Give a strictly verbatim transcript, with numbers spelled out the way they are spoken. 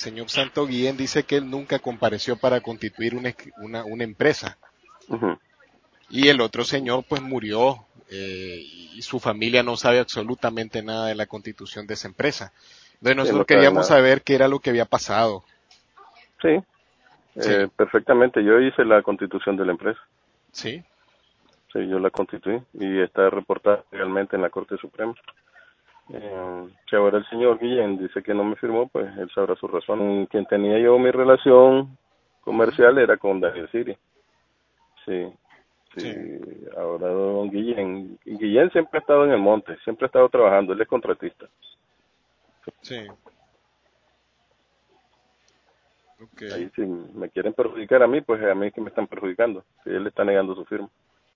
señor Santo Guillén dice que él nunca compareció para constituir una, una, una empresa. Uh-huh. Y el otro señor pues murió eh, y su familia no sabe absolutamente nada de la constitución de esa empresa. Entonces Sí, no nosotros sabe queríamos nada. saber qué era lo que había pasado. Sí, Sí, eh, perfectamente. Yo hice la constitución de la empresa. sí, Sí, yo la constituí y está reportada legalmente en la Corte Suprema. Eh, si ahora el señor Guillén dice que no me firmó, pues él sabrá su razón. Con quien tenía yo mi relación comercial era con Daniel Siri. Sí, sí. sí, Ahora don Guillén. Guillén siempre ha estado en el monte, siempre ha estado trabajando, él es contratista. sí. Ok. Ahí si me quieren perjudicar a mí, pues a mí es que me están perjudicando, si él está negando su firma.